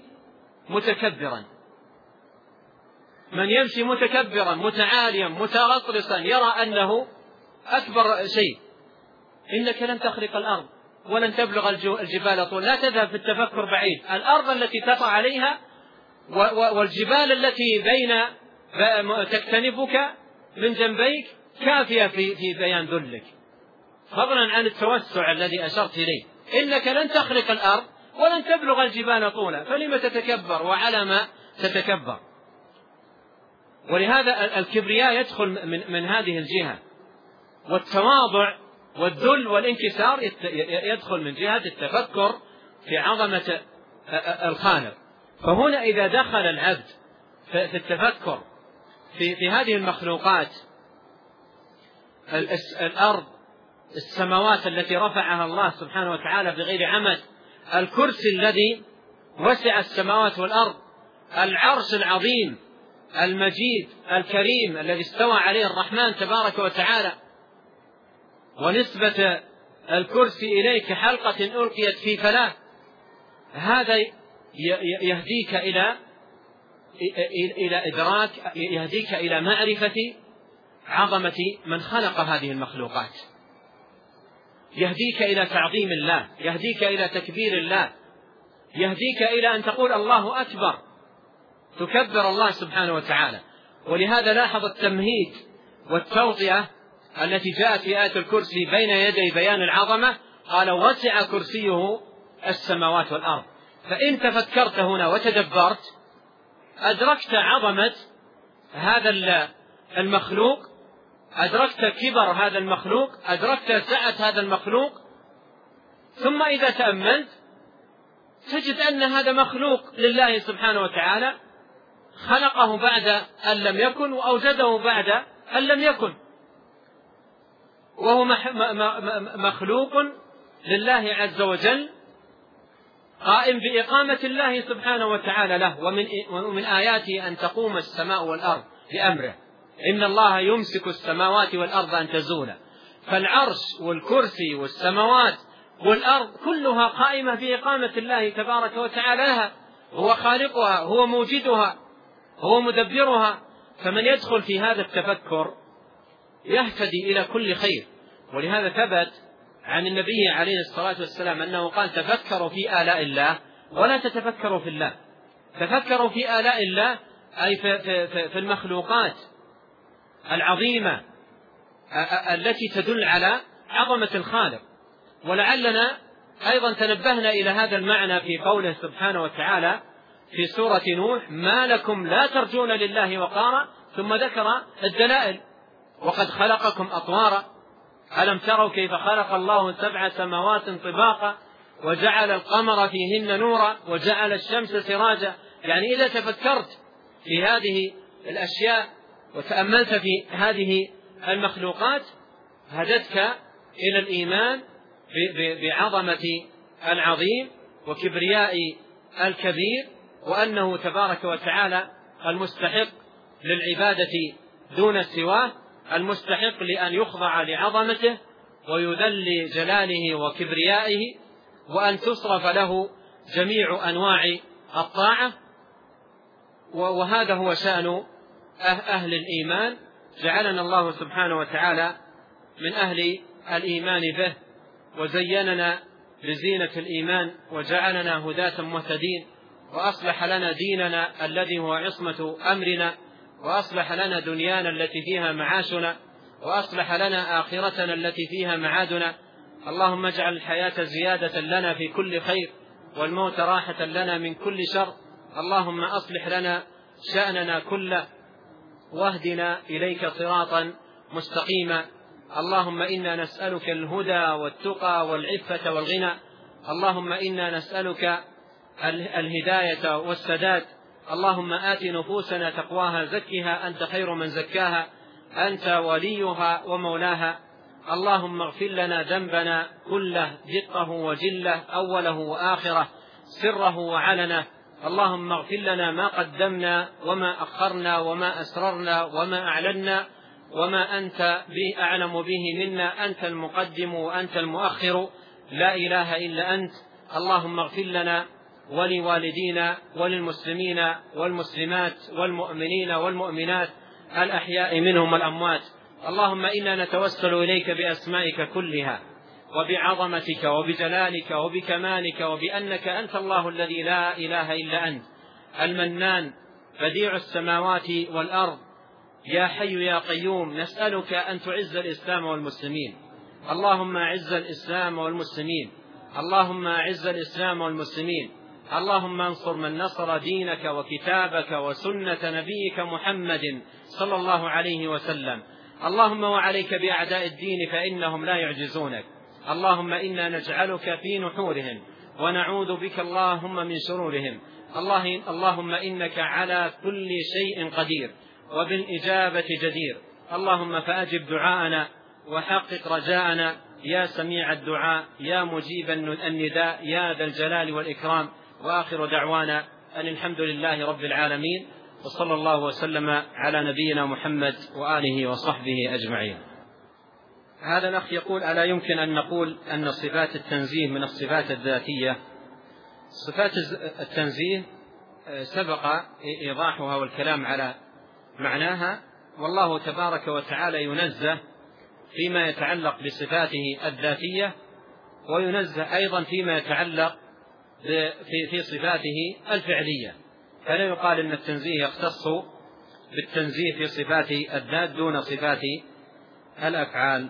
متكبرا متعاليا متغطرسا يرى أنه أكبر شيء. إنك لن تخرق الأرض ولن تبلغ الجبال طول. لا تذهب في التفكر بعيد. الأرض التي تقع عليها والجبال التي تكتنفك من جنبيك كافية في بيان ذلك، فضلا عن التوسع الذي أشرت إليه. إنك لن تخرق الأرض ولن تبلغ الجبال طولا، فلم تتكبر وعلى ما تتكبر؟ ولهذا الكبرياء يدخل من هذه الجهة، والتواضع والذل والانكسار يدخل من جهة التفكر في عظمة الخالق. فهنا إذا دخل العبد في التفكر في هذه المخلوقات، الأرض، السماوات التي رفعها الله سبحانه وتعالى بغير عمد، الكرسي الذي وسع السماوات والأرض، العرش العظيم المجيد الكريم الذي استوى عليه الرحمن تبارك وتعالى، ونسبة الكرسي إليه كحلقة ألقيت في فلاة، هذا يهديك إلى إدراك، يهديك إلى معرفة عظمة من خلق هذه المخلوقات، يهديك إلى تعظيم الله، يهديك إلى تكبير الله، يهديك إلى أن تقول الله أكبر، تكبر الله سبحانه وتعالى. ولهذا لاحظ التمهيد والتوطئة التي جاءت في آية الكرسي بين يدي بيان العظمة، قال وسع كرسيه السماوات والأرض. فإن تفكرت هنا وتدبرت أدركت عظمة هذا المخلوق، أدركت كبر هذا المخلوق، أدركت سعة هذا المخلوق. ثم إذا تأملت تجد أن هذا مخلوق لله سبحانه وتعالى، خلقه بعد أن لم يكن وأوجده بعد أن لم يكن، وهو مخلوق لله عز وجل، قائم بإقامة الله سبحانه وتعالى له. ومن آياته أن تقوم السماء والأرض بأمره، إن الله يمسك السماوات والأرض أن تزولا. فالعرش والكرسي والسماوات والأرض كلها قائمة بإقامة الله تبارك وتعالى لها، هو خالقها، هو موجدها، هو مدبرها. فمن يدخل في هذا التفكر يهتدي إلى كل خير. ولهذا ثبت عن النبي عليه الصلاة والسلام أنه قال تفكروا في آلاء الله ولا تتفكروا في الله. تفكروا في آلاء الله أي في المخلوقات العظيمة التي تدل على عظمة الخالق. ولعلنا أيضا تنبهنا إلى هذا المعنى في قوله سبحانه وتعالى في سورة نوح ما لكم لا ترجون لله وقارا، ثم ذكر الدلائل وقد خلقكم أطوارا ألم تروا كيف خلق الله 7 سماوات طباقا وجعل القمر فيهن نورا وجعل الشمس سراجا. يعني إذا تفكرت في هذه الأشياء وتأملت في هذه المخلوقات هدتك إلى الإيمان بعظمة العظيم وكبرياء الكبير، وأنه تبارك وتعالى المستحق للعبادة دون سواه، المستحق لأن يخضع لعظمته ويذل جلاله وكبريائه، وأن تصرف له جميع أنواع الطاعة. وهذا هو شأن أهل الإيمان. جعلنا الله سبحانه وتعالى من أهل الإيمان به، وزيننا بزينة الإيمان، وجعلنا هداة مهتدين، وأصلح لنا ديننا الذي هو عصمة أمرنا، وأصلح لنا دنيانا التي فيها معاشنا، وأصلح لنا آخرتنا التي فيها معادنا. اللهم اجعل الحياة زيادة لنا في كل خير، والموت راحة لنا من كل شر. اللهم أصلح لنا شأننا كله، واهدنا إليك صراطا مستقيما. اللهم إنا نسألك الهدى والتقى والعفة والغنى. اللهم إنا نسألك الهداية والسداد. اللهم آت نفوسنا تقواها، زكها أنت خير من زكاها، أنت وليها ومولاها. اللهم اغفر لنا ذنبنا كله، دقه وجله، أوله وآخره، سره وعلنه. اللهم اغفر لنا ما قدمنا وما أخرنا وما أسررنا وما أعلنا وما أنت به أعلم به منا. أنت المقدم وأنت المؤخر، لا إله إلا أنت. اللهم اغفر لنا ولوالدينا وللمسلمين والمسلمات والمؤمنين والمؤمنات الأحياء منهم والأموات. اللهم إنا نتوسل إليك بأسمائك كلها وبعظمتك وبجلالك وبكمالك، وبأنك أنت الله الذي لا إله إلا أنت، المنان بديع السماوات والأرض، يا حي يا قيوم. نسألك أن تعز الإسلام والمسلمين. اللهم أعز الإسلام والمسلمين، اللهم أعز الإسلام والمسلمين. اللهم انصر من نصر دينك وكتابك وسنة نبيك محمد صلى الله عليه وسلم. اللهم وعليك بأعداء الدين فإنهم لا يعجزونك. اللهم إنا نجعلك في نحورهم ونعوذ بك اللهم من شرورهم. اللهم إنك على كل شيء قدير وبالإجابة جدير. اللهم فأجب دعاءنا وحقق رجاءنا، يا سميع الدعاء يا مجيب النداء يا ذا الجلال والإكرام. وآخر دعوانا أن الحمد لله رب العالمين، وصلى الله وسلم على نبينا محمد وآله وصحبه أجمعين. هذا الأخ يقول: ألا يمكن أن نقول أن صفات التنزيه من الصفات الذاتية؟ صفات التنزيه سبق إيضاحها والكلام على معناها، والله تبارك وتعالى ينزه فيما يتعلق بصفاته الذاتية، وينزه أيضا فيما يتعلق في صفاته الفعلية. فلا يقال أن التنزيه يختص بالتنزيه في صفات الذات دون صفات الأفعال.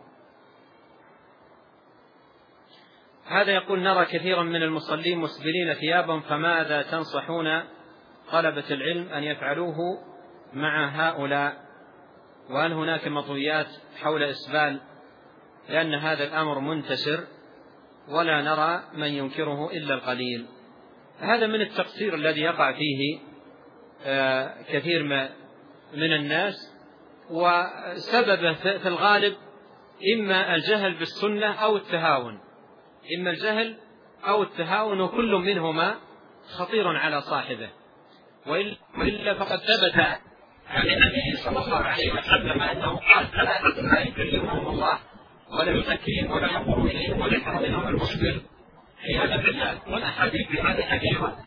هذا يقول: نرى كثيرا من المصلين مسبلين ثيابهم، فماذا تنصحون طلبة العلم أن يفعلوه مع هؤلاء؟ وهل هناك مطويات حول إسبال؟ لأن هذا الأمر منتشر ولا نرى من ينكره إلا القليل. هذا من التقصير الذي يقع فيه كثير من الناس، وسببه في الغالب إما الجهل بالسنة أو التهاون، إما الجهل أو التهاون، وكل منهما خطير على صاحبه. وإلا فقد ثبت عن النبي صلى الله عليه وسلم أنه قال: ثلاثة لا يكلمهم الله ولا يزكيهم ولا ينظر إليهم ولا يحرمهم المسلم، عياذا بالله. والأحاديث بهذا كثيرة.